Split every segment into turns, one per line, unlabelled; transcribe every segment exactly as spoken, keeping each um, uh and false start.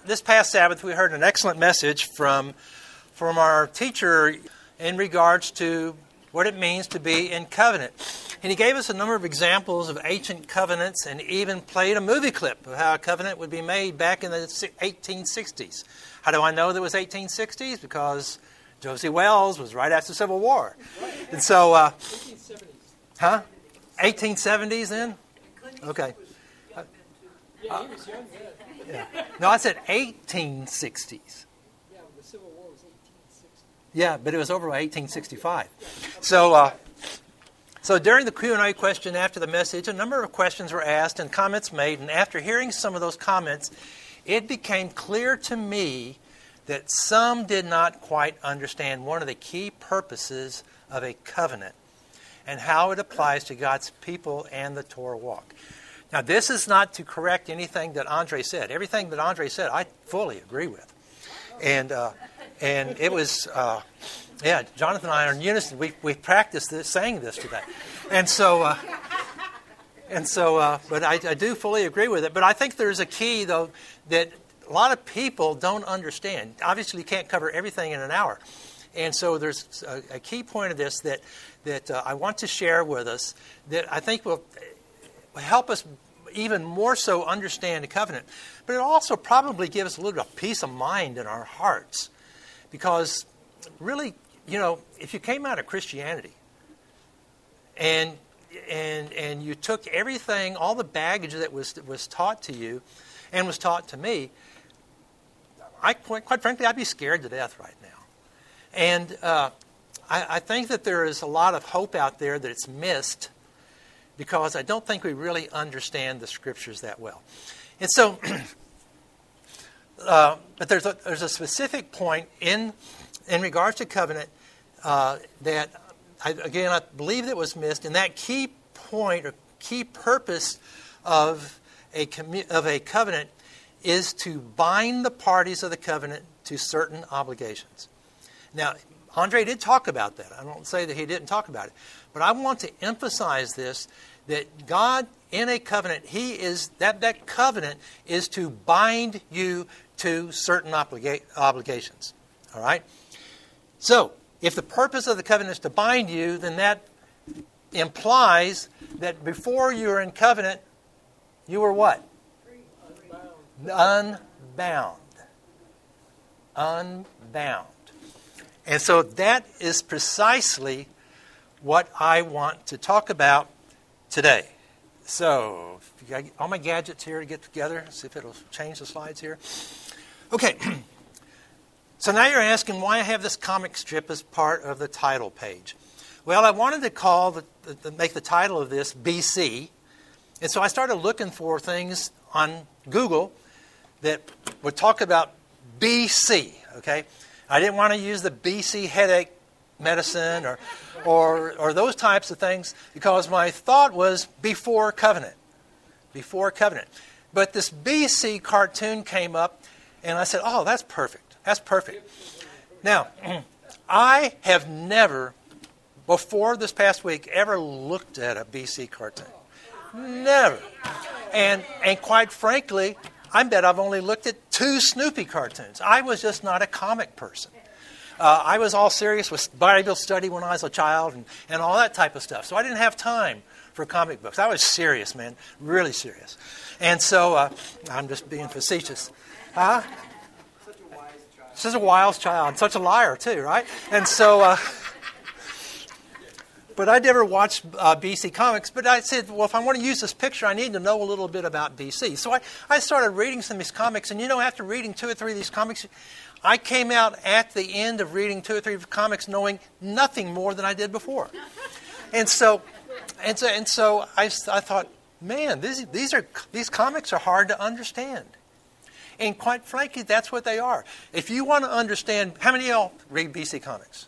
this past Sabbath, we heard an excellent message from, from our teacher in regards to what it means to be in covenant. And he gave us a number of examples of ancient covenants and even played a movie clip of how a covenant would be made back in the eighteen sixties. How do I know that it was eighteen sixties? Because Josie Wells was right after the Civil War. And so... Uh, eighteen seventies. Huh? eighteen seventies then? Okay. Uh,
yeah, he was young then.
Yeah. No, I said eighteen sixties.
Yeah, the Civil War was eighteen sixty.
Yeah, but it was over by eighteen sixty-five. So, uh, so during the Q and A question after the message, a number of questions were asked and comments made. And after hearing some of those comments, it became clear to me that some did not quite understand one of the key purposes of a covenant and how it applies to God's people and the Torah walk. Now, this is not to correct anything that Andre said. Everything that Andre said, I fully agree with. And uh, and it was, uh, yeah, Jonathan and I are in unison. We we practiced this, saying this today. And so, uh, and so, uh, but I, I do fully agree with it. But I think there's a key, though, that a lot of people don't understand. Obviously, you can't cover everything in an hour. And so there's a, a key point of this that, that uh, I want to share with us that I think will help us even more so understand the covenant. But it also probably gives us a little bit of peace of mind in our hearts. Because really, you know, if you came out of Christianity and and and you took everything, all the baggage that was was taught to you and was taught to me, I quite, quite frankly, I'd be scared to death right now. And uh, I, I think that there is a lot of hope out there that it's missed because I don't think we really understand the Scriptures that well. And so, uh, but there's a, there's a specific point in in regards to covenant uh, that, I, again, I believe that was missed. And that key point or key purpose of a commu- of a covenant is to bind the parties of the covenant to certain obligations. Now, Andre did talk about that. I don't say that he didn't talk about it. But I want to emphasize this, that God, in a covenant, He is that, that covenant is to bind you to certain obliga- obligations. All right? So, if the purpose of the covenant is to bind you, then that implies that before you were in covenant, you were what? Unbound. Unbound. Unbound. And so that is precisely what I want to talk about today. So, all my gadgets here to get together, see if it'll change the slides here. Okay. So now you're asking why I have this comic strip as part of the title page. Well, I wanted to call the, the make the title of this B C. And so I started looking for things on Google that would talk about B C, okay? I didn't want to use the B C headache medicine or, or, or those types of things because my thought was before covenant. Before covenant. But this B C cartoon came up and I said, oh, that's perfect. That's perfect. Now, I have never, before this past week, ever looked at a B C cartoon. Never. And and quite frankly, I bet I've only looked at two Snoopy cartoons. I was just not a comic person. Uh, I was all serious with Bible study when I was a child and, and all that type of stuff. So I didn't have time for comic books. I was serious, man. Really serious. And so uh, I'm just being facetious. Huh?
Such a wise child.
Such a wise child. Such a liar, too, right? And so... Uh, But I never watched uh, B C comics. But I said, well, if I want to use this picture, I need to know a little bit about B C. So I, I started reading some of these comics. And, you know, after reading two or three of these comics, I came out at the end of reading two or three comics knowing nothing more than I did before. And so and so, and so I, I thought, man, these, these, are, these comics are hard to understand. And quite frankly, that's what they are. If you want to understand, how many of y'all read B C comics?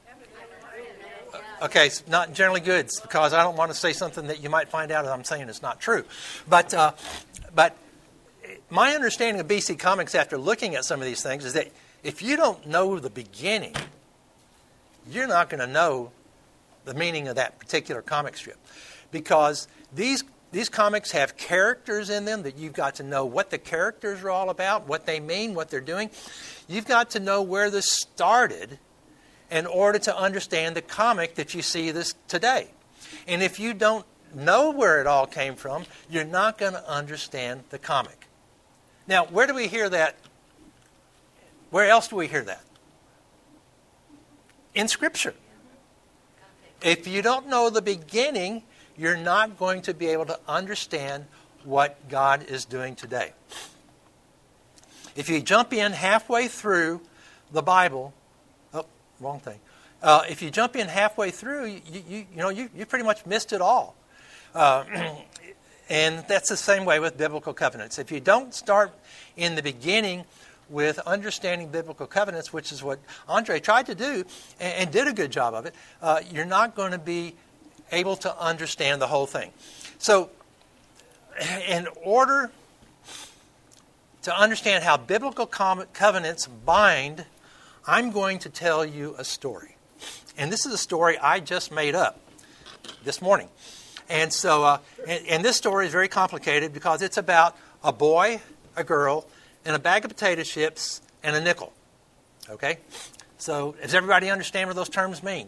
Okay, it's not generally good because I don't want to say something that you might find out that I'm saying is not true. But uh, but my understanding of B C comics after looking at some of these things is that if you don't know the beginning, you're not going to know the meaning of that particular comic strip. Because these these comics have characters in them that you've got to know what the characters are all about, what they mean, what they're doing. You've got to know where this started in order to understand the comic that you see this today. And if you don't know where it all came from, you're not going to understand the comic. Now, where do we hear that? Where else do we hear that? In Scripture. If you don't know the beginning, you're not going to be able to understand what God is doing today. If you jump in halfway through the Bible, oh, wrong thing. Uh, if you jump in halfway through, you you, you know you you pretty much missed it all. Uh, and that's the same way with biblical covenants. If you don't start in the beginning with understanding biblical covenants, which is what Andre tried to do and, and did a good job of it, uh, you're not going to be able to understand the whole thing. So, in order to understand how biblical com- covenants bind, I'm going to tell you a story. And this is a story I just made up this morning. And so, uh, and, and this story is very complicated because it's about a boy, a girl, and a bag of potato chips and a nickel. Okay? So, does everybody understand what those terms mean?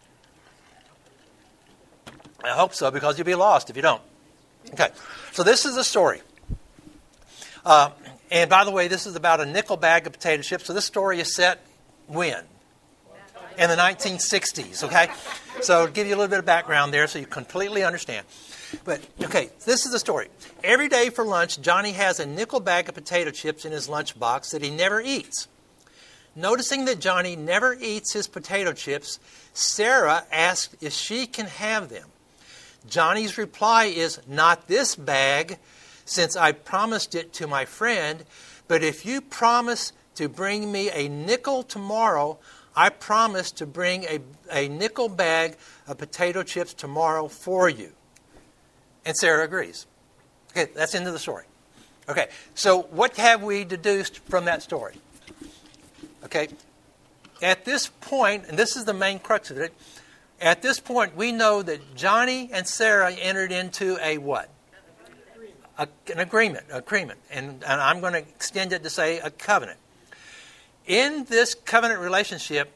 I hope so, because you'll be lost if you don't. Okay, so this is the story. Uh, and by the way, this is about a nickel bag of potato chips. So this story is set when? In the nineteen sixties, okay? So to give you a little bit of background there so you completely understand. But, okay, this is the story. Every day for lunch, Johnny has a nickel bag of potato chips in his lunchbox that he never eats. Noticing that Johnny never eats his potato chips, Sarah asks if she can have them. Johnny's reply is, "Not this bag, since I promised it to my friend, but if you promise to bring me a nickel tomorrow, I promise to bring a, a nickel bag of potato chips tomorrow for you." And Sarah agrees. Okay, that's the end of the story. Okay, so what have we deduced from that story? Okay, at this point, and this is the main crux of it, at this point we know that Johnny and Sarah entered into a what? A, an agreement, agreement. And, and I'm going to extend it to say a covenant. In this covenant relationship,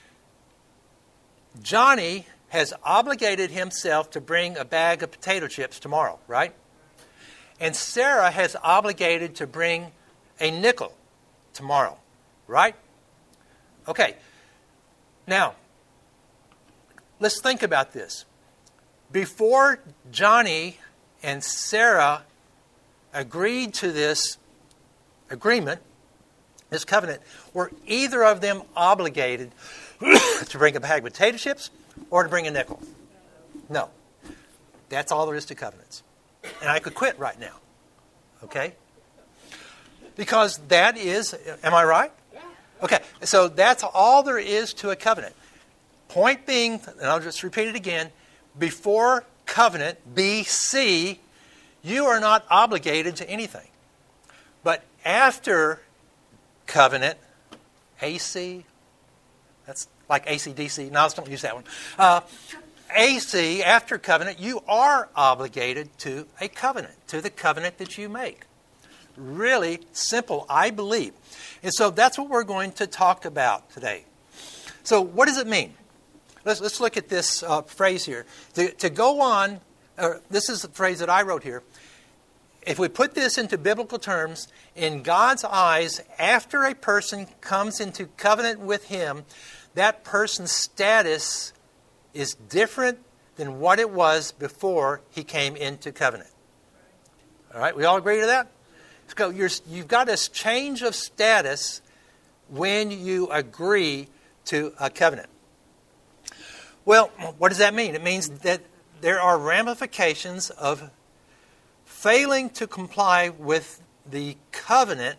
Johnny has obligated himself to bring a bag of potato chips tomorrow, right? And Sarah has obligated to bring a nickel tomorrow, right? Okay. Now, let's think about this. Before Johnny and Sarah agreed to this agreement, this covenant, were either of them obligated to bring a bag of potato chips or to bring a nickel? No. That's all there is to covenants. And I could quit right now. Okay? Because that is, am I right? Okay, so that's all there is to a covenant. Point being, and I'll just repeat it again, before covenant, B C, you are not obligated to anything. But after covenant, A C, that's like A C D C. No, let's don't use that one. Uh, A C, after covenant, you are obligated to a covenant, to the covenant that you make. Really simple, I believe. And so that's what we're going to talk about today. So what does it mean? Let's, let's look at this uh, phrase here. To, to go on, uh, this is the phrase that I wrote here. If we put this into biblical terms, in God's eyes, after a person comes into covenant with Him, that person's status is different than what it was before he came into covenant. All right, we all agree to that? So you're, you've got this change of status when you agree to a covenant. Well, what does that mean? It means that there are ramifications of failing to comply with the covenant.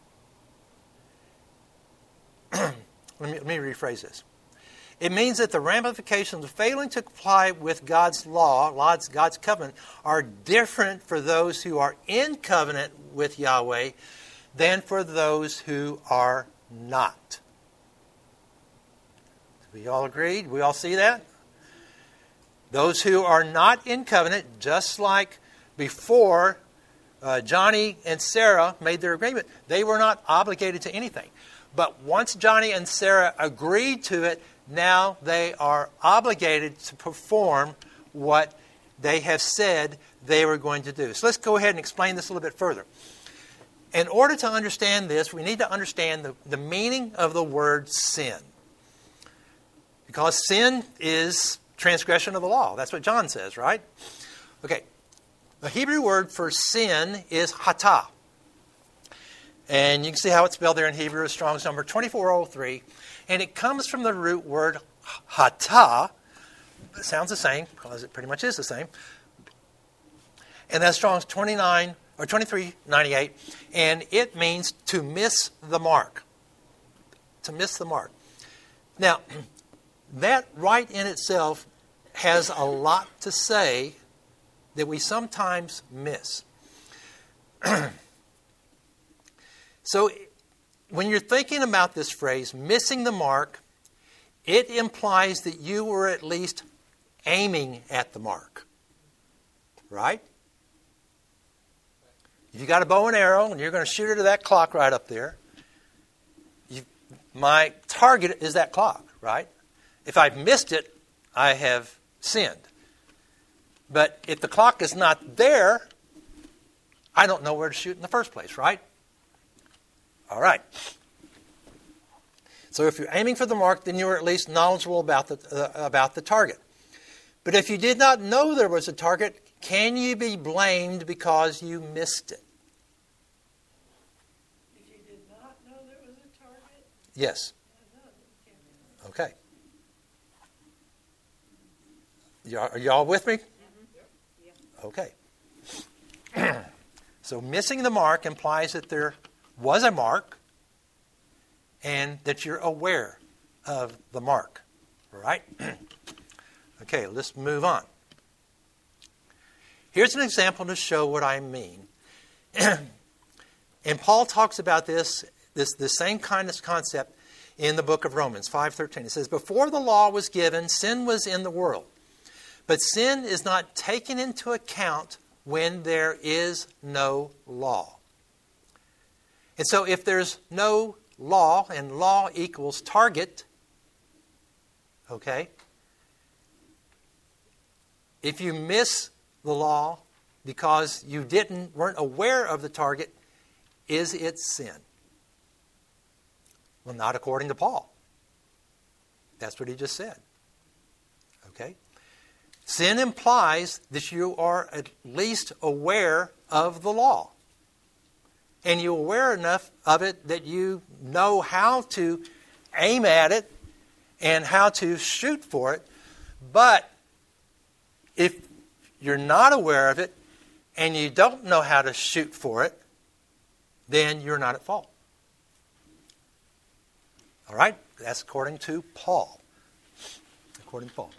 let, me, let me rephrase this. It means that the ramifications of failing to comply with God's law, God's, God's covenant, are different for those who are in covenant with Yahweh than for those who are not. We all agreed? We all see that? Those who are not in covenant, just like before uh, Johnny and Sarah made their agreement, they were not obligated to anything. But once Johnny and Sarah agreed to it, now they are obligated to perform what they have said they were going to do. So let's go ahead and explain this a little bit further. In order to understand this, we need to understand the, the meaning of the word sin. Because sin is transgression of the law. That's what John says, right? Okay. The Hebrew word for sin is hatah. And you can see how it's spelled there in Hebrew, Strong's number twenty-four oh three. And it comes from the root word hatah. It sounds the same, because it pretty much is the same. And that's Strong's twenty-nine or twenty-three ninety-eight. And it means to miss the mark. To miss the mark. Now, that right in itself has a lot to say that we sometimes miss. So, when you're thinking about this phrase, missing the mark, it implies that you were at least aiming at the mark. Right? If you got a bow and arrow and you're going to shoot it at that clock right up there, you, my target is that clock, right? If I've missed it, I have sinned. But if the clock is not there, I don't know where to shoot in the first place, right? All right. So if you're aiming for the mark, then you're at least knowledgeable about the uh, about the target. But if you did not know there was a target, can you be blamed because you missed it?
If you did not know there was a target?
Yes. Okay. Y'all, are y'all with me? Mm-hmm. Okay. So missing the mark implies that there was a mark and that you're aware of the mark. All right? Okay, let's move on. Here's an example to show what I mean. And Paul talks about this, this, this same kind of concept in the book of Romans five thirteen. It says, before the law was given, sin was in the world. But sin is not taken into account when there is no law. And so if there's no law, and law equals target, okay, if you miss the law because you didn't weren't aware of the target, is it sin? Well, not according to Paul. That's what he just said. Okay? Sin implies that you are at least aware of the law. And you're aware enough of it that you know how to aim at it and how to shoot for it. But if you're not aware of it and you don't know how to shoot for it, then you're not at fault. All right? That's according to Paul. According to Paul.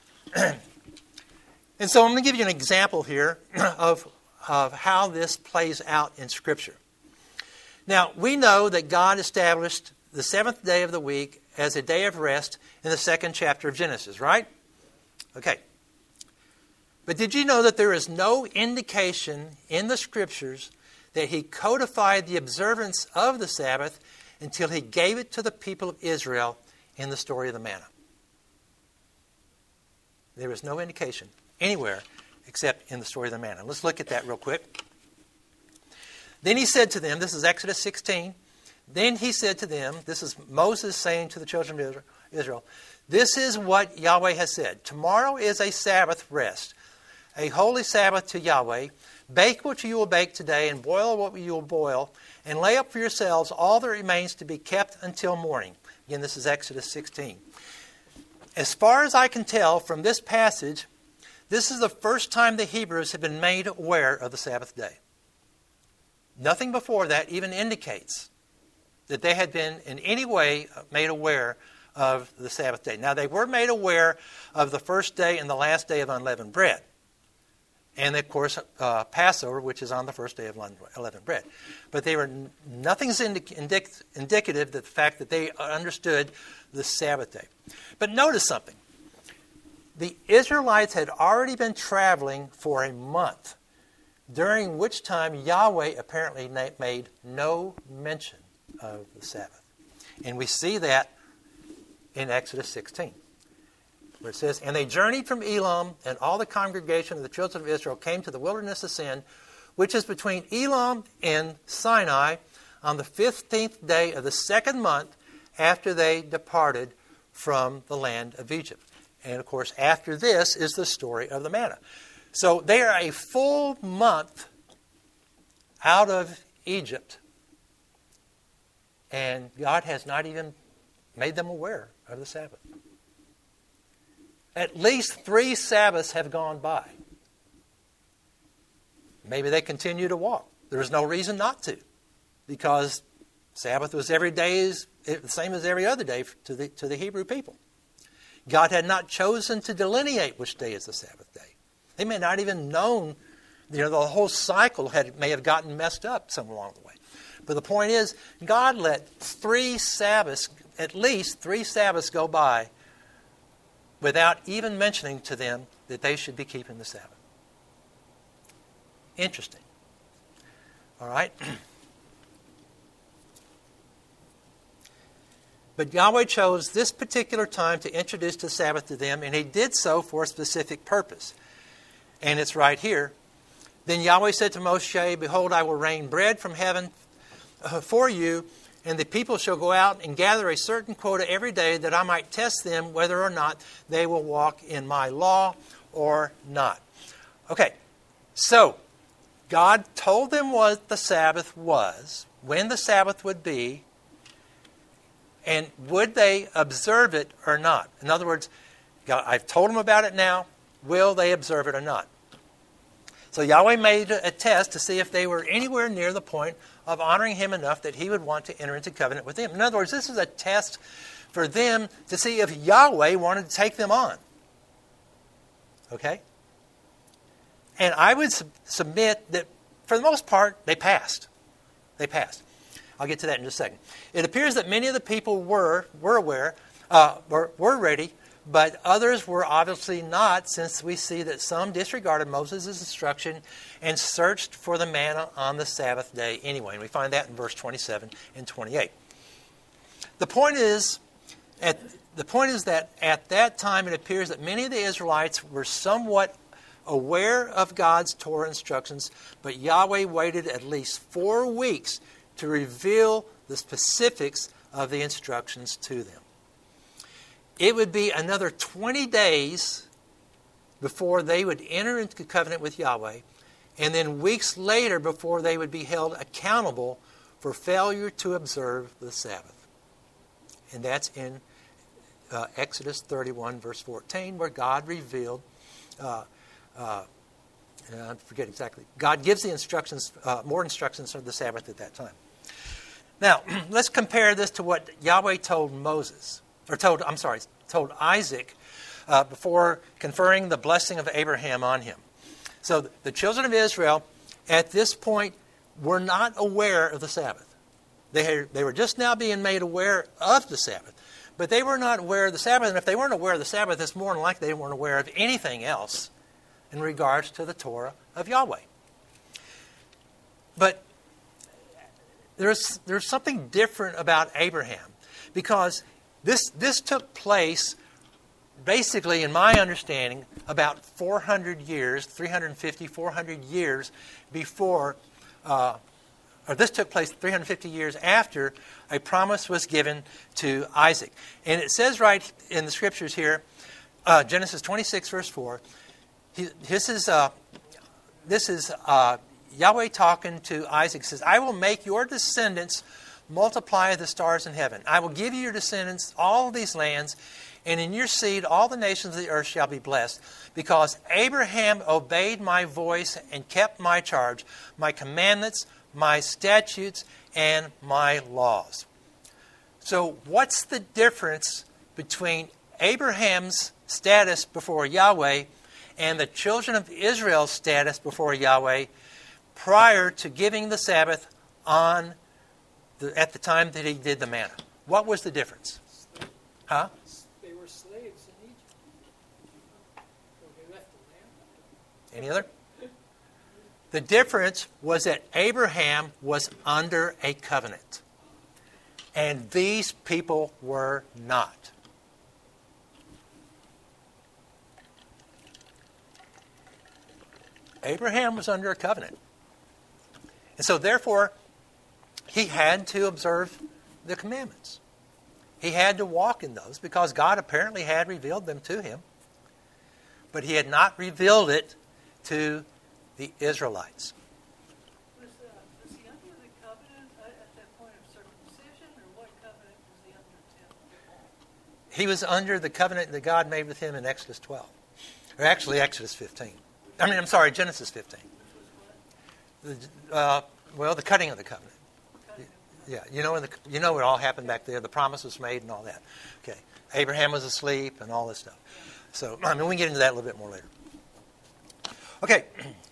And so I'm going to give you an example here of, of how this plays out in Scripture. Now, we know that God established the seventh day of the week as a day of rest in the second chapter of Genesis, right? Okay. But did you know that there is no indication in the Scriptures that He codified the observance of the Sabbath until He gave it to the people of Israel in the story of the manna? There is no indication anywhere except in the story of the manna. Let's look at that real quick. Then he said to them, this is Exodus sixteen, then he said to them, this is Moses saying to the children of Israel, this is what Yahweh has said. Tomorrow is a Sabbath rest, a holy Sabbath to Yahweh. Bake what you will bake today and boil what you will boil, and lay up for yourselves all that remains to be kept until morning. Again, this is Exodus sixteen. As far as I can tell from this passage, this is the first time the Hebrews have been made aware of the Sabbath day. Nothing before that even indicates that they had been in any way made aware of the Sabbath day. Now, they were made aware of the first day and the last day of unleavened bread. And, of course, uh, Passover, which is on the first day of unleavened bread. But they were nothing's indic- indic- indicative of the fact that they understood the Sabbath day. But notice something. The Israelites had already been traveling for a month during which time Yahweh apparently na- made no mention of the Sabbath. And we see that in Exodus sixteen, where it says, "And they journeyed from Elam, and all the congregation of the children of Israel came to the wilderness of Sin, which is between Elam and Sinai, on the fifteenth day of the second month after they departed from the land of Egypt." And of course, after this is the story of the manna. So they are a full month out of Egypt, and God has not even made them aware of the Sabbath. At least three Sabbaths have gone by. Maybe they continue to walk. There's no reason not to, because Sabbath was every day is the same as every other day to the to the Hebrew people. God had not chosen to delineate which day is the Sabbath day. They may not even known, you know, the whole cycle had may have gotten messed up somewhere along the way. But the point is, God let three Sabbaths, at least three Sabbaths go by without even mentioning to them that they should be keeping the Sabbath. Interesting. All right? But Yahweh chose this particular time to introduce the Sabbath to them, and He did so for a specific purpose. And it's right here. "Then Yahweh said to Moshe, Behold, I will rain bread from heaven for you, and the people shall go out and gather a certain quota every day, that I might test them whether or not they will walk in my law or not." Okay, so God told them what the Sabbath was, when the Sabbath would be, and would they observe it or not. In other words, God, I've told them about it now. Will they observe it or not? So Yahweh made a test to see if they were anywhere near the point of honoring Him enough that He would want to enter into covenant with them. In other words, this is a test for them to see if Yahweh wanted to take them on. Okay? And I would sub- submit that for the most part, they passed. They passed. I'll get to that in just a second. It appears that many of the people were were aware, uh, were, were ready, but others were obviously not, since we see that some disregarded Moses' instruction and searched for the manna on the Sabbath day anyway. And we find that in verse twenty-seven and twenty-eight. The point is, at, the point is that at that time it appears that many of the Israelites were somewhat aware of God's Torah instructions, but Yahweh waited at least four weeks to reveal the specifics of the instructions to them. It would be another twenty days before they would enter into covenant with Yahweh, and then weeks later before they would be held accountable for failure to observe the Sabbath. And that's in uh, Exodus thirty-one, verse fourteen, where God revealed, uh, uh, I forget exactly, God gives the instructions, uh, more instructions for the Sabbath at that time. Now, let's compare this to what Yahweh told Moses, or told, I'm sorry, told Isaac uh, before conferring the blessing of Abraham on him. So the children of Israel at this point were not aware of the Sabbath. They, had, they were just now being made aware of the Sabbath. But they were not aware of the Sabbath. And if they weren't aware of the Sabbath, it's more than likely they weren't aware of anything else in regards to the Torah of Yahweh. But there's, there's something different about Abraham, because this, this took place basically, in my understanding, about four hundred years, three hundred fifty, four hundred years before, uh, or this took place three hundred fifty years after a promise was given to Isaac. And it says right in the scriptures here, uh, Genesis twenty-six, verse four, he, this is, uh, this is uh, Yahweh talking to Isaac. Says, "I will make your descendants multiply the stars in heaven. I will give you your descendants all these lands, and in your seed all the nations of the earth shall be blessed, because Abraham obeyed my voice and kept my charge, my commandments, my statutes, and my laws." So what's the difference between Abraham's status before Yahweh and the children of Israel's status before Yahweh prior to giving the Sabbath on the, at the time that he did the manna? What was the difference? Huh?
They were slaves in Egypt. So they left the land.
Any other? The difference was that Abraham was under a covenant, and these people were not. Abraham was under a covenant. And so therefore, he had to observe the commandments. He had to walk in those because God apparently had revealed them to him. But he had not revealed it to the Israelites.
Was, uh, was he under the covenant at, at that point of circumcision, or what covenant was he under?
He was under the covenant that God made with him in Exodus twelve. Or actually Exodus fifteen. I mean, I'm sorry, Genesis fifteen.
Which was
The, uh, well, the cutting of the covenant.
what?
Yeah, you know, when the, you know what all happened back there. The promise was made and all that. Okay, Abraham was asleep and all this stuff. So, I mean, we can get into that a little bit more later. Okay,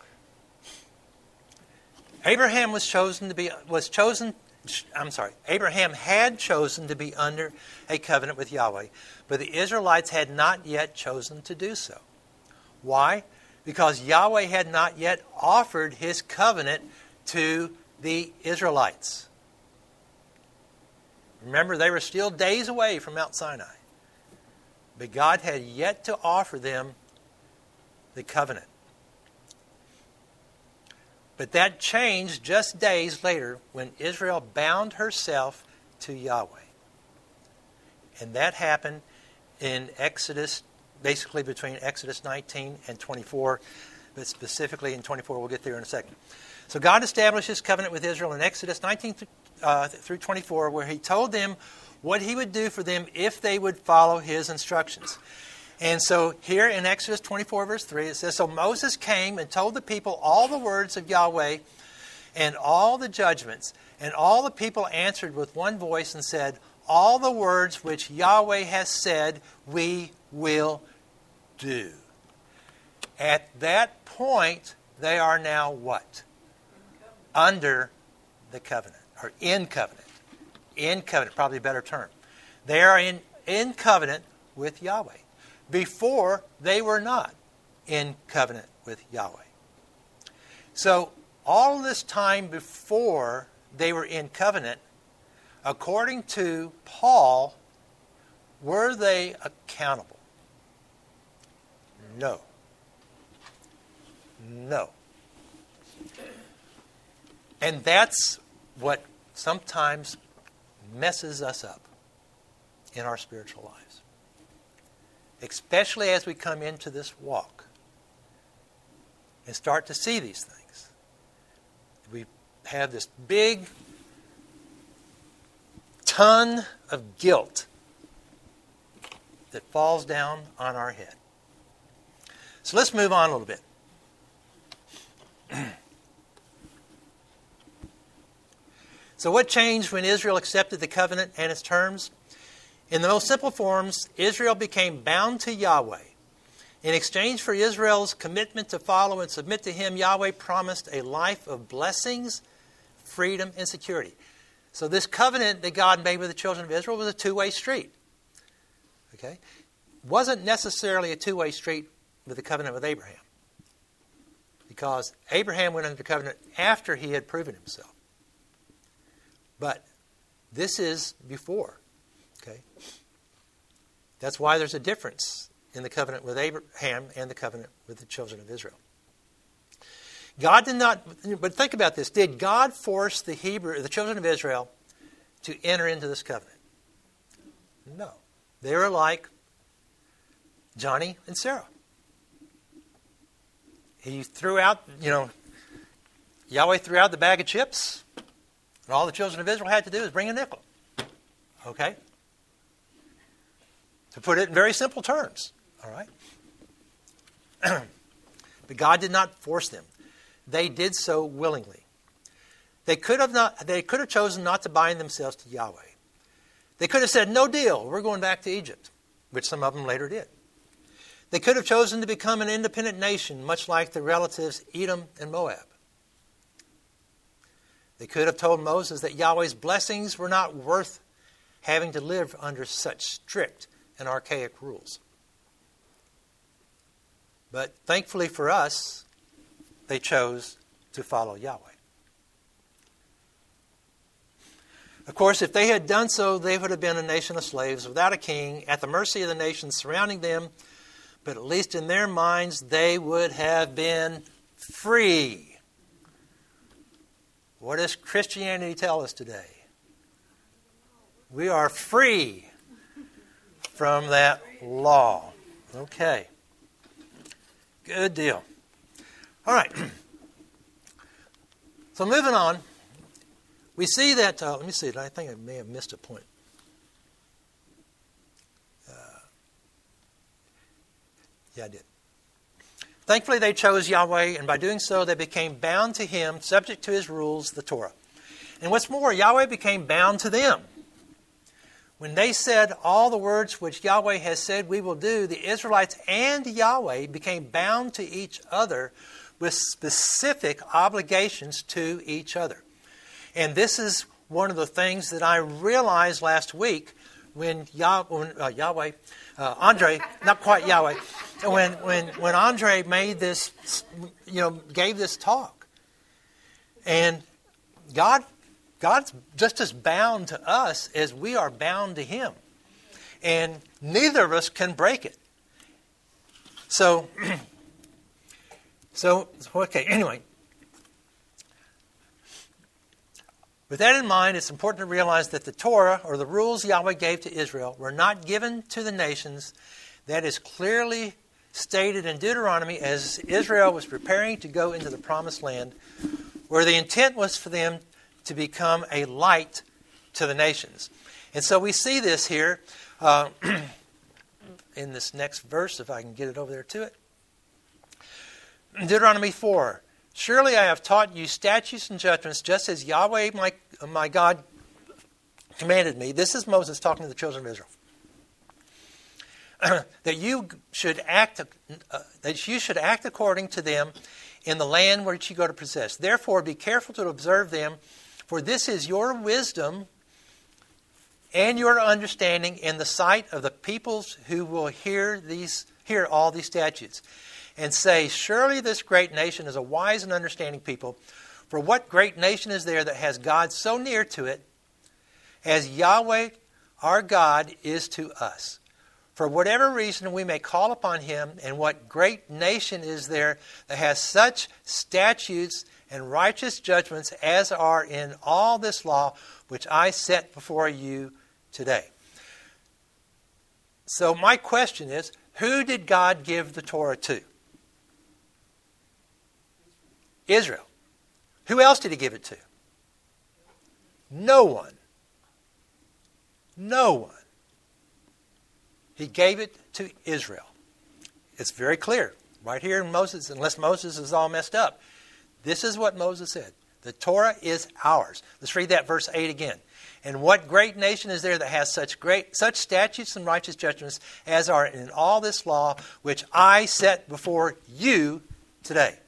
Abraham was chosen to be was chosen. I'm sorry, Abraham had chosen to be under a covenant with Yahweh, but the Israelites had not yet chosen to do so. Why? Because Yahweh had not yet offered his covenant to the Israelites. Remember, they were still days away from Mount Sinai. But God had yet to offer them the covenant. But that changed just days later when Israel bound herself to Yahweh. And that happened in Exodus, basically between Exodus nineteen and twenty-four, but specifically in twenty-four. We'll get there in a second. So God established his covenant with Israel in Exodus nineteen uh, through twenty-four, where he told them what he would do for them if they would follow his instructions. And so here in Exodus twenty-four, verse three, it says, "So Moses came and told the people all the words of Yahweh and all the judgments. And all the people answered with one voice and said, 'All the words which Yahweh has said, we will do.'" At that point, they are now what? Under the covenant, or in covenant. In covenant, probably a better term. They are in, in covenant with Yahweh. Before, they were not in covenant with Yahweh. So, all this time before they were in covenant, according to Paul, were they accountable? No. No. And that's what sometimes messes us up in our spiritual lives. Especially as we come into this walk and start to see these things. We have this big ton of guilt that falls down on our head. So let's move on a little bit. So what changed when Israel accepted the covenant and its terms? In the most simple forms, Israel became bound to Yahweh. In exchange for Israel's commitment to follow and submit to him, Yahweh promised a life of blessings, freedom, and security. So this covenant that God made with the children of Israel was a two-way street. Okay? It wasn't necessarily a two-way street with the covenant with Abraham. Because Abraham went under covenant after he had proven himself. But this is before. Okay? That's why there's a difference in the covenant with Abraham and the covenant with the children of Israel. God did not, but think about this. Did God force the Hebrew, the children of Israel to enter into this covenant? No. They were like Johnny and Sarah. He threw out, you know, Yahweh threw out the bag of chips, and all the children of Israel had to do is bring a nickel. Okay? To put it in very simple terms. All right? But God did not force them. They did so willingly. They could have not. They could have chosen not to bind themselves to Yahweh. They could have said, "No deal, we're going back to Egypt," which some of them later did. They could have chosen to become an independent nation, much like the relatives Edom and Moab. They could have told Moses that Yahweh's blessings were not worth having to live under such strict and archaic rules. But thankfully for us, they chose to follow Yahweh. Of course, if they had done so, they would have been a nation of slaves without a king, at the mercy of the nations surrounding them. But at least in their minds, they would have been free. What does Christianity tell us today? We are free from that law. Okay. Good deal. All right. So moving on. We see that, uh, let me see, I think I may have missed a point. Uh, yeah, I did. Thankfully, they chose Yahweh, and by doing so, they became bound to Him, subject to His rules, the Torah. And what's more, Yahweh became bound to them. When they said all the words which Yahweh has said we will do, the Israelites and Yahweh became bound to each other with specific obligations to each other. And this is one of the things that I realized last week when, Yah, when uh, Yahweh, uh, Andre, not quite Yahweh, when when when Andre made this, you know, gave this talk, and God, God's just as bound to us as we are bound to Him, and neither of us can break it. So, so okay. Anyway. With that in mind, it's important to realize that the Torah, or the rules Yahweh gave to Israel, were not given to the nations. That is clearly stated in Deuteronomy as Israel was preparing to go into the Promised Land, where the intent was for them to become a light to the nations. And so we see this here uh, in this next verse, if I can get it over there to it. Deuteronomy four. Surely I have taught you statutes and judgments, just as Yahweh my, my God commanded me. This is Moses talking to the children of Israel. that you should act, uh, that you should act according to them in the land which you go to possess. Therefore, be careful to observe them, for this is your wisdom and your understanding in the sight of the peoples who will hear these, hear all these statutes. And say, surely this great nation is a wise and understanding people. For what great nation is there that has God so near to it as Yahweh our God is to us? For whatever reason we may call upon Him, and what great nation is there that has such statutes and righteous judgments as are in all this law which I set before you today? So my question is, who did God give the Torah to? Israel. Who else did He give it to? No one. No one. He gave it to Israel. It's very clear. Right here in Moses, unless Moses is all messed up. This is what Moses said. The Torah is ours. Let's read that verse eight again. And what great nation is there that has such great such statutes and righteous judgments as are in all this law which I set before you today?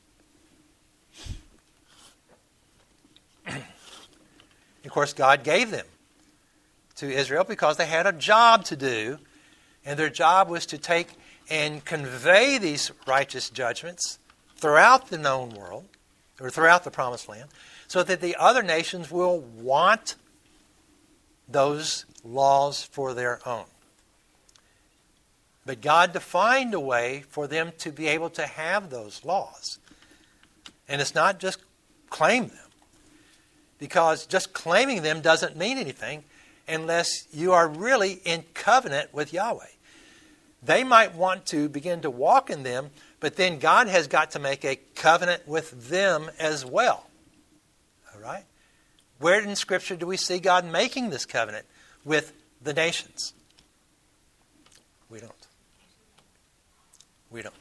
Of course, God gave them to Israel because they had a job to do, and their job was to take and convey these righteous judgments throughout the known world, or throughout the Promised Land, so that the other nations will want those laws for their own. But God defined a way for them to be able to have those laws. And it's not just claim them. Because just claiming them doesn't mean anything unless you are really in covenant with Yahweh. They might want to begin to walk in them, but then God has got to make a covenant with them as well. All right? Where in Scripture do we see God making this covenant with the nations? We don't. We don't.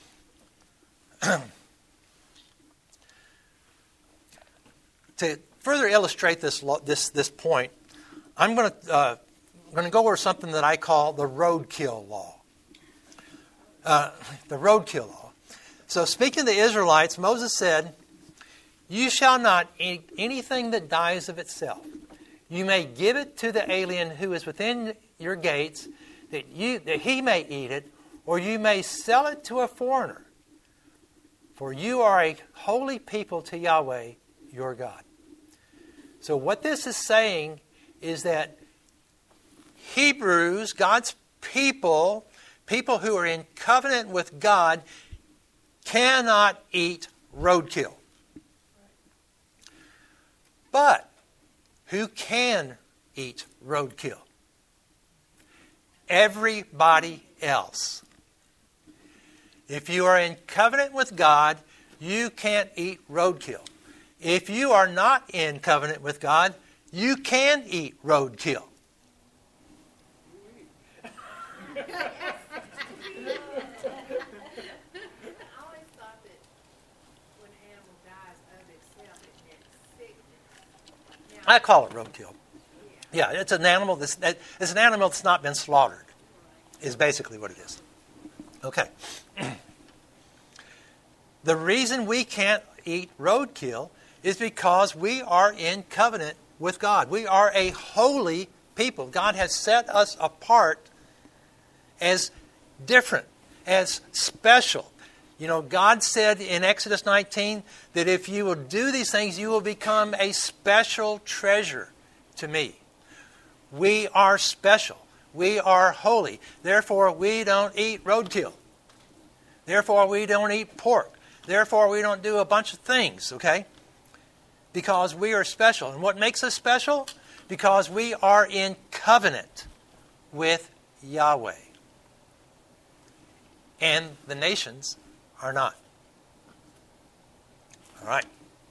To further illustrate this this this point, I'm going to uh, going to go over something that I call the roadkill law. Uh, the roadkill law. So, speaking to the Israelites, Moses said, "You shall not eat anything that dies of itself. You may give it to the alien who is within your gates, that you that he may eat it, or you may sell it to a foreigner. For you are a holy people to Yahweh, your God. So what this is saying is that Hebrews, God's people, people who are in covenant with God, cannot eat roadkill. But who can eat roadkill? Everybody else. If you are in covenant with God, you can't eat roadkill. If you are not in covenant with God, you can eat roadkill.
I always thought that when an animal dies of itself, it meant sickness. Now,
I call it roadkill. Yeah, it's an animal that's it's an animal that's not been slaughtered. Is basically what it is. Okay. The reason we can't eat roadkill is because we are in covenant with God. We are a holy people. God has set us apart as different, as special. You know, God said in Exodus nineteen that if you will do these things, you will become a special treasure to me. We are special. We are holy. Therefore, we don't eat roadkill. Therefore, we don't eat pork. Therefore, we don't do a bunch of things, okay? Because we are special. And what makes us special? Because we are in covenant with Yahweh. And the nations are not. All right.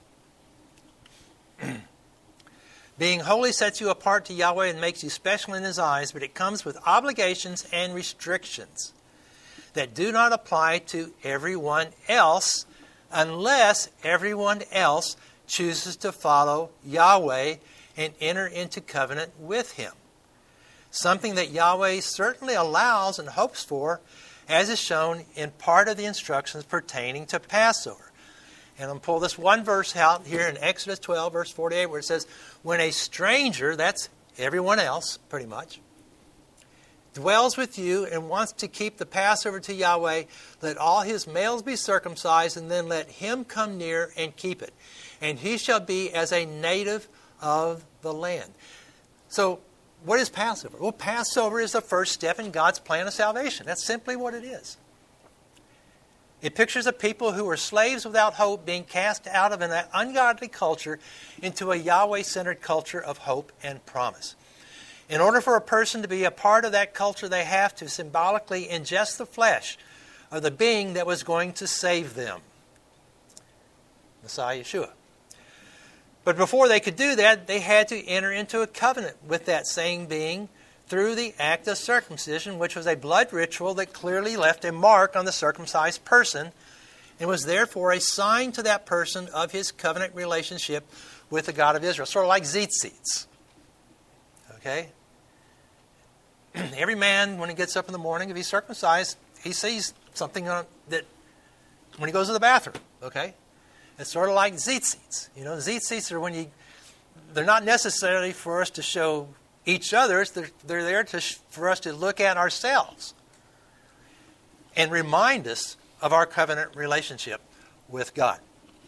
Being holy sets you apart to Yahweh and makes you special in His eyes, but it comes with obligations and restrictions that do not apply to everyone else unless everyone else chooses to follow Yahweh and enter into covenant with Him. Something that Yahweh certainly allows and hopes for, as is shown in part of the instructions pertaining to Passover. And I'm going to pull this one verse out here in Exodus twelve, verse forty-eight, where it says, when a stranger, that's everyone else, pretty much, dwells with you and wants to keep the Passover to Yahweh, let all his males be circumcised, and then let him come near and keep it. And he shall be as a native of the land. So, what is Passover? Well, Passover is the first step in God's plan of salvation. That's simply what it is. It pictures a people who were slaves without hope being cast out of an ungodly culture into a Yahweh-centered culture of hope and promise. In order for a person to be a part of that culture, they have to symbolically ingest the flesh of the being that was going to save them, Messiah Yeshua. But before they could do that, they had to enter into a covenant with that same being through the act of circumcision, which was a blood ritual that clearly left a mark on the circumcised person and was therefore a sign to that person of his covenant relationship with the God of Israel. Sort of like tzitzits. Okay? Every man, when he gets up in the morning, if he's circumcised, he sees something on that when he goes to the bathroom. Okay? It's sort of like tzitzits. You know, tzitzits are when you, they're not necessarily for us to show each other. They're, they're there to, for us to look at ourselves and remind us of our covenant relationship with God.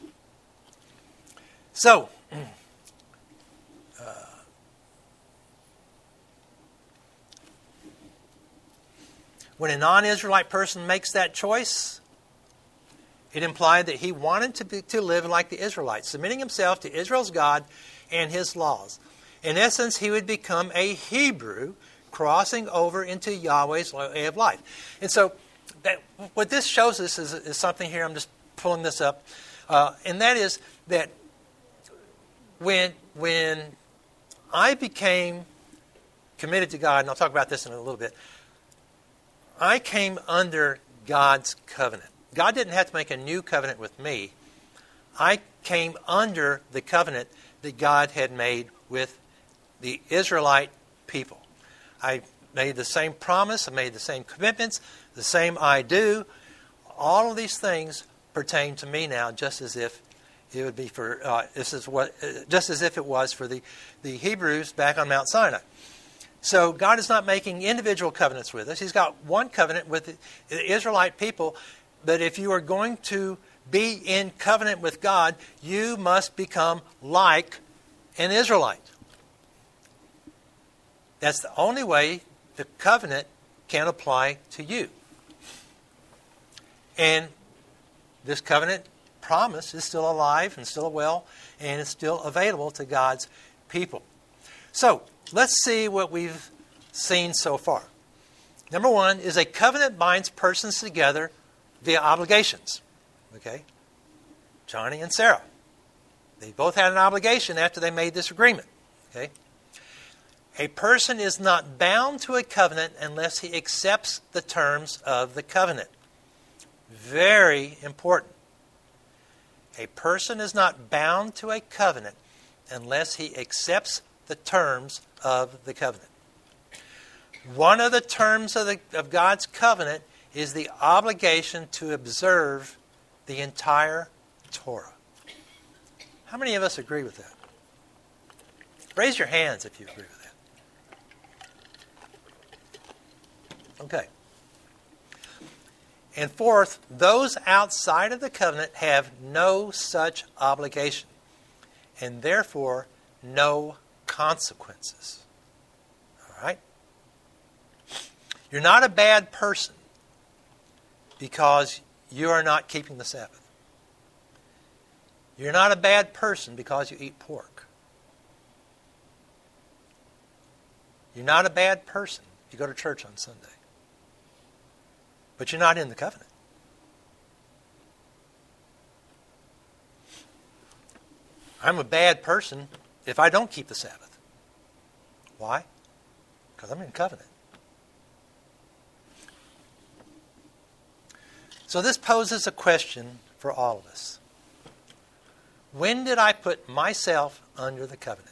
So, uh, when a non-Israelite person makes that choice, it implied that he wanted to, be, to live like the Israelites, submitting himself to Israel's God and His laws. In essence, he would become a Hebrew crossing over into Yahweh's way of life. And so that, what this shows us is, is something here. I'm just pulling this up. Uh, and that is that when, when I became committed to God, and I'll talk about this in a little bit, I came under God's covenant. God didn't have to make a new covenant with me. I came under the covenant that God had made with the Israelite people. I made the same promise, I made the same commitments, the same I do. All of these things pertain to me now, just as if it would be for uh, this is what uh, just as if it was for the, the Hebrews back on Mount Sinai. So God is not making individual covenants with us. He's got one covenant with the Israelite people. But if you are going to be in covenant with God, you must become like an Israelite. That's the only way the covenant can apply to you. And this covenant promise is still alive and still well, and it's still available to God's people. So, let's see what we've seen so far. Number one is a covenant binds persons together via obligations. Okay? Johnny and Sarah. They both had an obligation after they made this agreement. Okay? A person is not bound to a covenant unless he accepts the terms of the covenant. Very important. A person is not bound to a covenant unless he accepts the terms of the covenant. One of the terms of, the, of God's covenant is the obligation to observe the entire Torah. How many of us agree with that? Raise your hands if you agree with that. Okay. And fourth, those outside of the covenant have no such obligation, and therefore no consequences. All right? You're not a bad person because you are not keeping the Sabbath. You're not a bad person because you eat pork. You're not a bad person if you go to church on Sunday. But you're not in the covenant. I'm a bad person if I don't keep the Sabbath. Why? Because I'm in covenant. So this poses a question for all of us. When did I put myself under the covenant?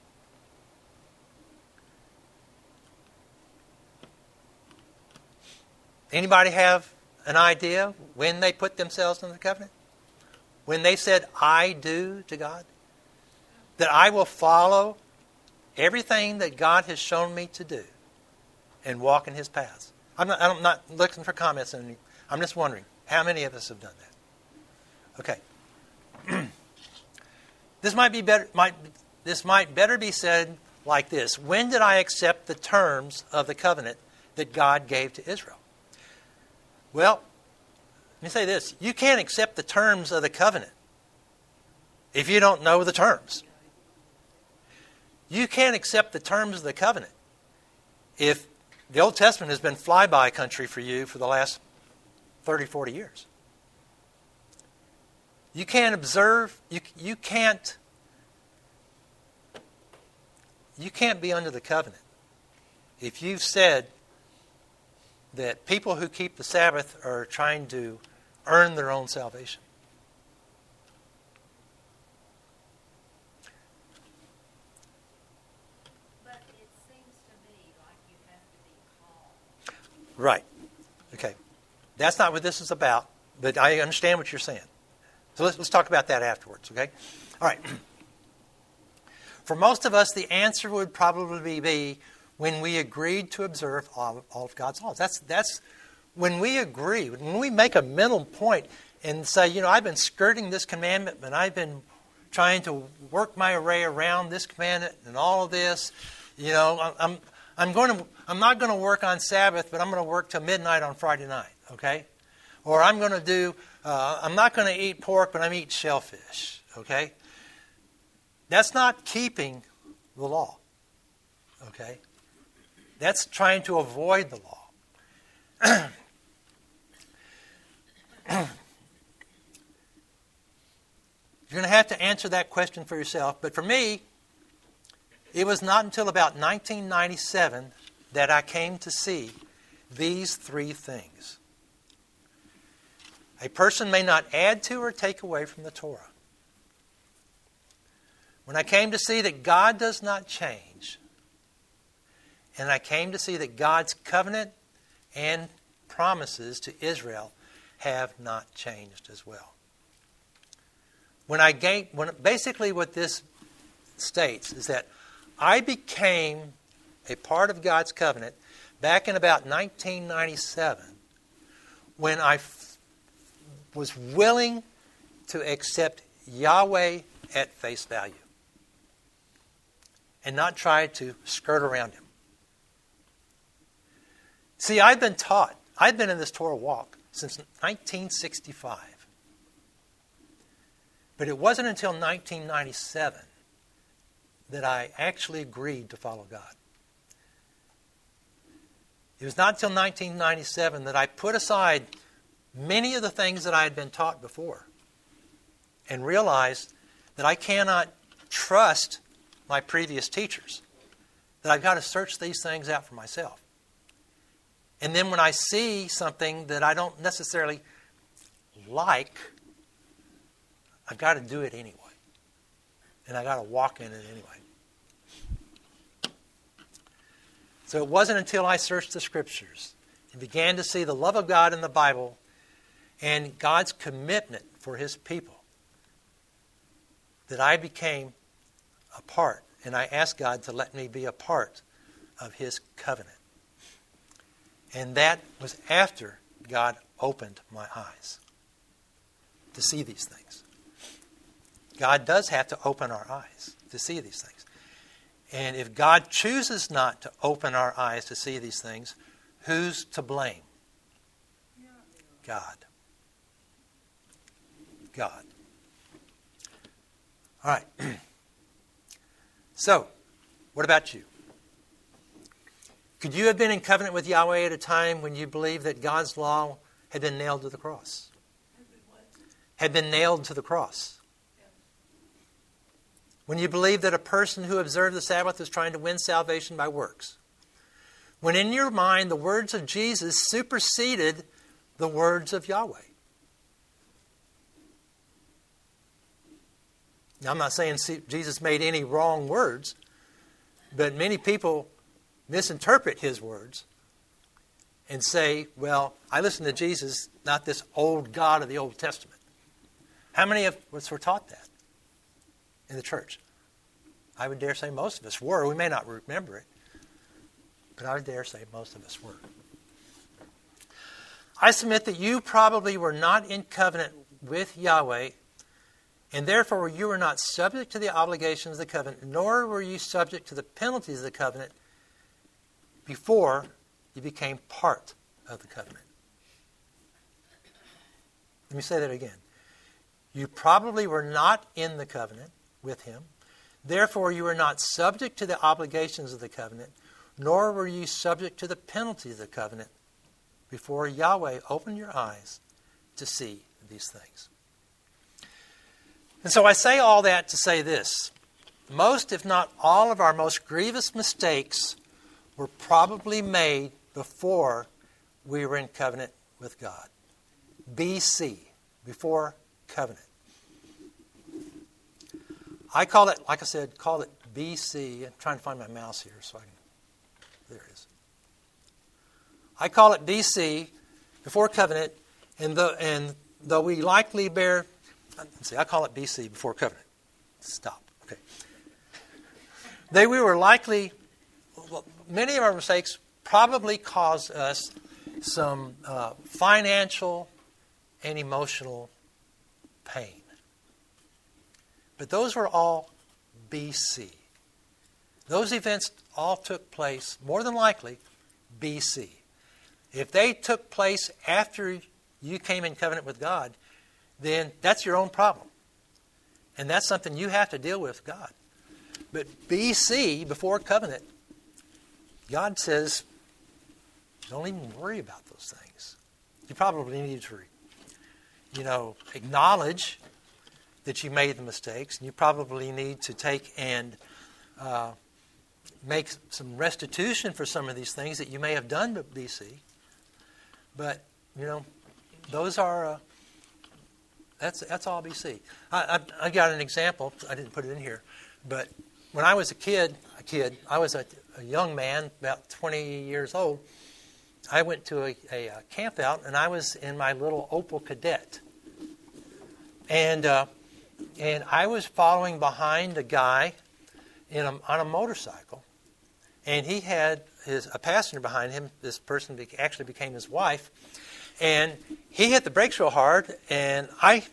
Anybody have an idea when they put themselves under the covenant? When they said, I do to God? That I will follow everything that God has shown me to do and walk in His paths. I'm not, I'm not looking for comments. On, I'm just wondering, how many of us have done that? Okay. This might be better. Might this might better be said like this: when did I accept the terms of the covenant that God gave to Israel? Well, let me say this: you can't accept the terms of the covenant if you don't know the terms. You can't accept the terms of the covenant if the Old Testament has been flyby country for you for the last thirty, forty years. You can't observe, you, you can't you can't be under the covenant if you've said that people who keep the Sabbath are trying to earn their own salvation.
But it seems to me like you have to be called.
Right. Okay. That's not what this is about, but I understand what you're saying. So let's, let's talk about that afterwards, okay? All right. For most of us, the answer would probably be when we agreed to observe all, all of God's laws. That's, that's when we agree, when we make a mental point and say, you know, I've been skirting this commandment, and I've been trying to work my way around this commandment and all of this. You know, I'm, I'm going to, I'm not going to work on Sabbath, but I'm going to work till midnight on Friday night, okay? Or I'm going to do, uh, I'm not going to eat pork, but I'm eating shellfish, okay? That's not keeping the law, okay? That's trying to avoid the law. You're going to have to answer that question for yourself. But for me, it was not until about nineteen ninety-seven that I came to see these three things. A person may not add to or take away from the Torah. When I came to see that God does not change, and I came to see that God's covenant and promises to Israel have not changed as well. When I gained, when basically what this states is that I became a part of God's covenant back in about nineteen ninety-seven when I f- was willing to accept Yahweh at face value and not try to skirt around him. See, I've been taught, I've been in this Torah walk since nineteen sixty-five. But it wasn't until nineteen ninety-seven that I actually agreed to follow God. It was not until nineteen ninety-seven that I put aside many of the things that I had been taught before and realized that I cannot trust my previous teachers, that I've got to search these things out for myself. And then when I see something that I don't necessarily like, I've got to do it anyway. And I've got to walk in it anyway. So it wasn't until I searched the Scriptures and began to see the love of God in the Bible and God's commitment for His people that I became a part, and I asked God to let me be a part of His covenant. And that was after God opened my eyes to see these things. God does have to open our eyes to see these things. And if God chooses not to open our eyes to see these things, who's to blame? God. God. All right. So, what about you? Could you have been in covenant with Yahweh at a time when you believed that God's law had been nailed to the cross? Had been nailed to the cross? When you believed that a person who observed the Sabbath was trying to win salvation by works? When in your mind the words of Jesus superseded the words of Yahweh? Now, I'm not saying Jesus made any wrong words, but many people misinterpret His words and say, well, I listen to Jesus, not this old God of the Old Testament. How many of us were taught that in the church? I would dare say most of us were. We may not remember it, but I would dare say most of us were. I submit that you probably were not in covenant with Yahweh, and therefore you were not subject to the obligations of the covenant, nor were you subject to the penalties of the covenant before you became part of the covenant. Let me say that again. You probably were not in the covenant with Him. Therefore, you were not subject to the obligations of the covenant, nor were you subject to the penalties of the covenant before Yahweh opened your eyes to see these things. And so I say all that to say this. Most, if not all, of our most grievous mistakes were probably made before we were in covenant with God. B C, before covenant. I call it, like I said, call it B C. I'm trying to find my mouse here so I can... There it is. I call it B C, before covenant, and, the, and though we likely bear... Let's see, I call it B C, before covenant. Stop. Okay. They, we were likely... Well, many of our mistakes probably caused us some uh, financial and emotional pain. But those were all B C. Those events all took place, more than likely, B C. If they took place after you came in covenant with God, then that's your own problem. And that's something you have to deal with God. But B C, before covenant, God says, don't even worry about those things. You probably need to, you know, acknowledge that you made the mistakes. And you probably need to take and uh, make some restitution for some of these things that you may have done to B C. But, you know, those are, uh, that's that's all B C. I, I, I got an example. I didn't put it in here. But when I was a kid, a kid, I was a, a young man, about twenty years old. I went to a, a, a camp out, and I was in my little Opel Kadett. And uh, and I was following behind a guy in a, on a motorcycle, and he had his a passenger behind him. This person be, actually became his wife, and he hit the brakes real hard, and I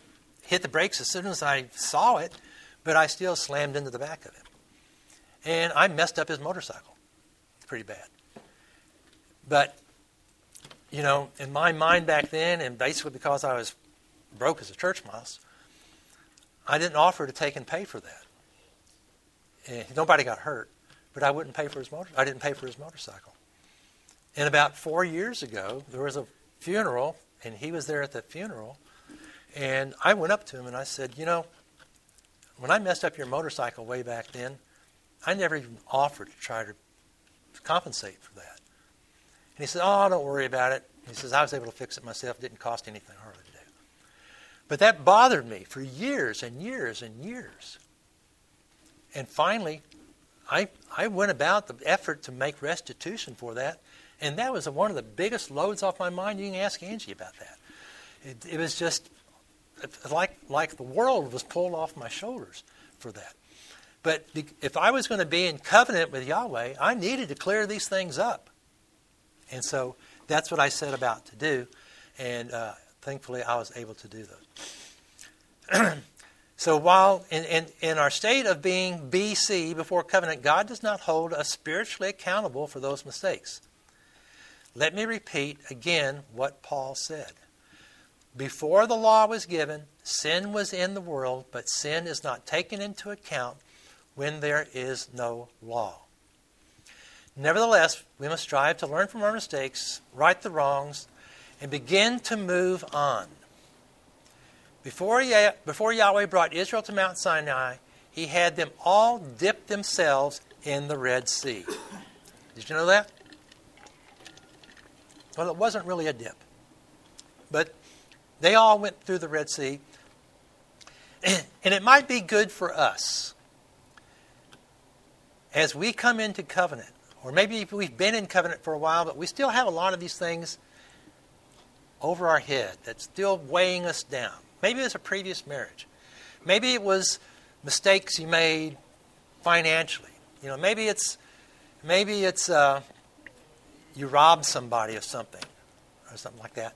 hit the brakes as soon as I saw it, but I still slammed into the back of him. And I messed up his motorcycle pretty bad. But, you know, in my mind back then, and basically because I was broke as a church mouse, I didn't offer to take and pay for that. And nobody got hurt, but I wouldn't pay for his motor. I didn't pay for his motorcycle. And about four years ago, there was a funeral, and he was there at the funeral. And I went up to him and I said, you know, when I messed up your motorcycle way back then, I never even offered to try to compensate for that. And he said, oh, don't worry about it. He says, I was able to fix it myself. It didn't cost anything hardly to do. But that bothered me for years and years and years. And finally, I I went about the effort to make restitution for that. And that was one of the biggest loads off my mind. You can ask Angie about that. It, it was just like like the world was pulled off my shoulders for that. But if I was going to be in covenant with Yahweh, I needed to clear these things up. And so that's what I set about to do. And uh, thankfully, I was able to do those. So while in, in, in our state of being B C, before covenant, God does not hold us spiritually accountable for those mistakes. Let me repeat again what Paul said. Before the law was given, sin was in the world, but sin is not taken into account when there is no law. Nevertheless, we must strive to learn from our mistakes, right the wrongs, and begin to move on. Before, Yah- before Yahweh brought Israel to Mount Sinai, he had them all dip themselves in the Red Sea. Did you know that? Well, it wasn't really a dip. But they all went through the Red Sea. And it might be good for us as we come into covenant. Or maybe we've been in covenant for a while, but we still have a lot of these things over our head that's still weighing us down. Maybe it was a previous marriage. Maybe it was mistakes you made financially. You know, maybe it's maybe it's uh, you robbed somebody of something or something like that.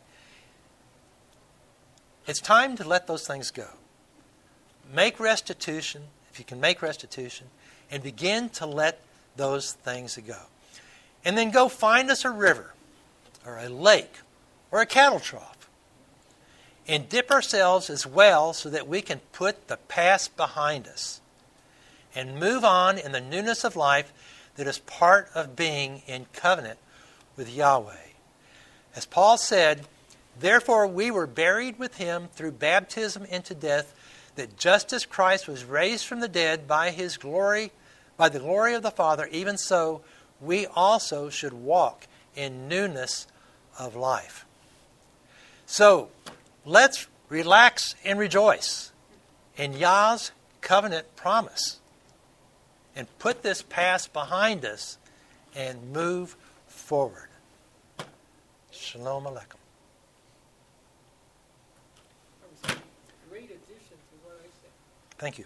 It's time to let those things go. Make restitution, if you can make restitution, and begin to let those things go. And then go find us a river or a lake or a cattle trough and dip ourselves as well so that we can put the past behind us and move on in the newness of life that is part of being in covenant with Yahweh. As Paul said, therefore we were buried with him through baptism into death, that just as Christ was raised from the dead by his glory, by the glory of the Father, even so we also should walk in newness of life. So, let's relax and rejoice in Yah's covenant promise and put this past behind us and move forward. Shalom Aleichem.
That was a great addition to what I said.
Thank you.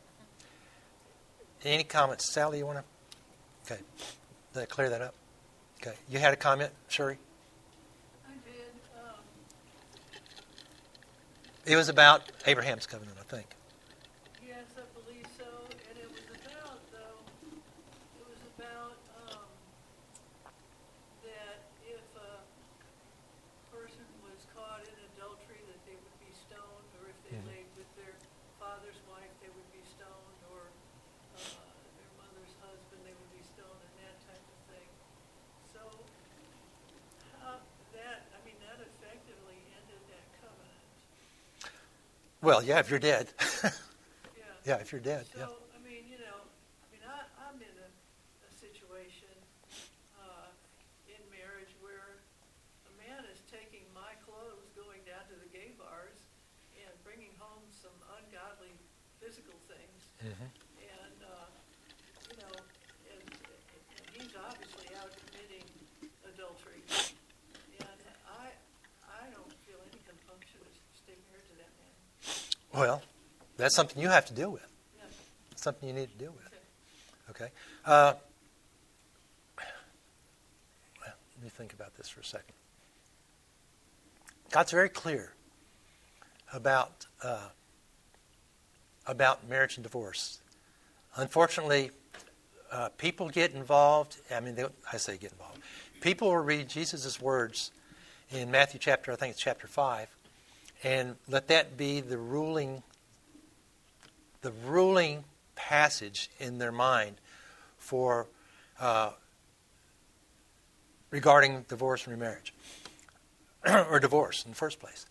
Any comments? Sally, you want to? Okay. Did I clear that up? Okay. You had a comment, Shuri?
I did. Um,
It was about Abraham's covenant, I think.
yes, I believe so. And it was about, though, it was about um, that if a person was caught in adultery, that they would be stoned, or if they
Mhm.
laid with their father's wife, they would be stoned, or uh, their mother's husband, they would be stoned, and that type of thing. So how that, I mean, that effectively ended that covenant.
Well, yeah, if you're dead.
Yeah.
Yeah, if you're dead,
So,
yeah.
I mean, you know, I mean, I, I'm in a, a situation uh, in marriage where a man is taking my clothes, going down to the gay bars, and bringing home some ungodly physical things.
Mhm.
And, uh, you know, and, and he's obviously out committing adultery. And I, I don't feel any compunction to stay married to that man.
Well, that's something you have to deal with.
Yeah.
It's something you need to deal with.
Okay.
Okay? Uh, well, let me think about this for a second. God's very clear about uh, about marriage and divorce. Unfortunately, uh, people get involved. I mean, they, I say get involved. People will read Jesus' words in Matthew chapter, I think it's chapter five, and let that be the ruling, the ruling passage in their mind for uh, regarding divorce and remarriage, or divorce in the first place.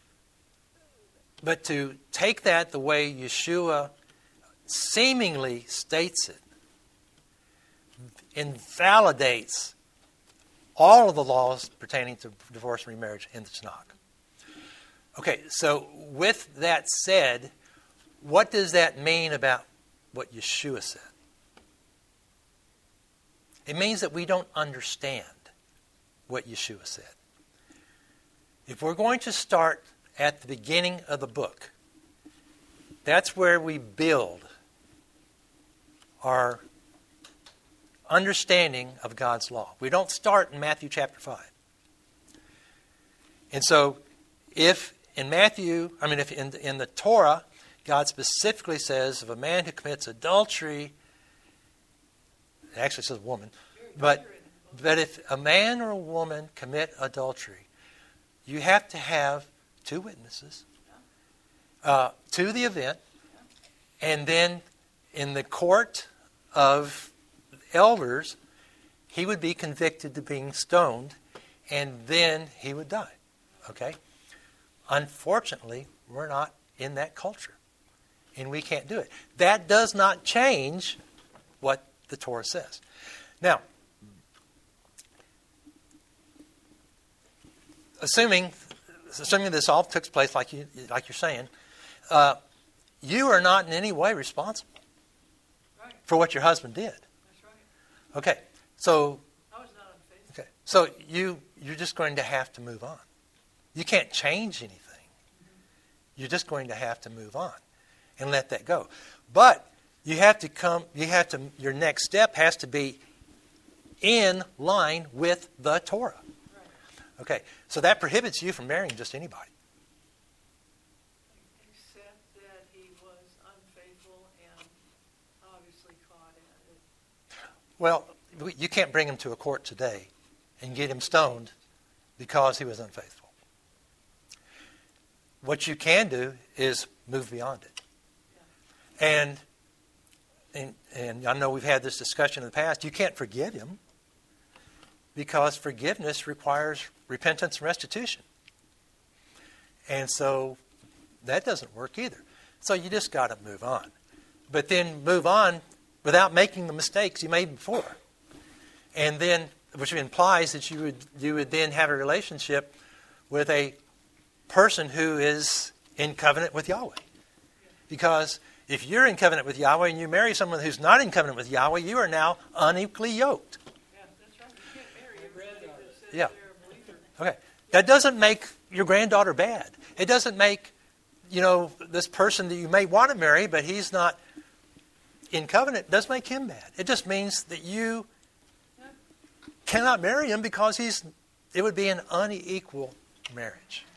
But to take that the way Yeshua seemingly states it invalidates all of the laws pertaining to divorce and remarriage in the Tanakh. Okay, so with that said, what does that mean about what Yeshua said? It means that we don't understand what Yeshua said. If we're going to start at the beginning of the book, that's where we build our understanding of God's law. We don't start in Matthew chapter five. And so, if in Matthew, I mean, if in, in the Torah, God specifically says of a man who commits adultery, it actually says woman, but but if a man or a woman commit adultery, you have to have two witnesses uh, to the event, and then in the court of elders, he would be convicted to being stoned, and then he would die. Okay? Unfortunately, we're not in that culture, and we can't do it. That does not change what the Torah says. Now, assuming assuming this all took place like you like you're saying, uh, you are not in any way responsible
Right.
for what your husband did.
That's right.
Okay, so
I was not unfaithful.
okay, so you you're just going to have to move on. You can't change anything. You're just going to have to move on and let that go. But you have to come. You have to. Your next step has to be in line with the Torah.
Right.
Okay, so that prohibits you from marrying just anybody.
Except that he was unfaithful and obviously caught at it.
Well, you can't bring him to a court today and get him stoned because he was unfaithful. What you can do is move beyond it.
Yeah.
And, and and I know we've had this discussion in the past. You can't forgive him because forgiveness requires repentance and restitution. And so that doesn't work either. So you just got to move on. But then move on without making the mistakes you made before. And then, which implies that you would you would then have a relationship with a person who is in covenant with Yahweh. Because if you're in covenant with Yahweh and you marry someone who's not in covenant with Yahweh, you are now unequally yoked.
Yeah, that's right. You can't marry everybody that says
Yeah.
they're a believer.
Okay. That doesn't make your granddaughter bad. It doesn't make, you know, this person that you may want to marry, but he's not in covenant, doesn't make him bad. It just means that you cannot marry him because he's, it would be an unequal marriage.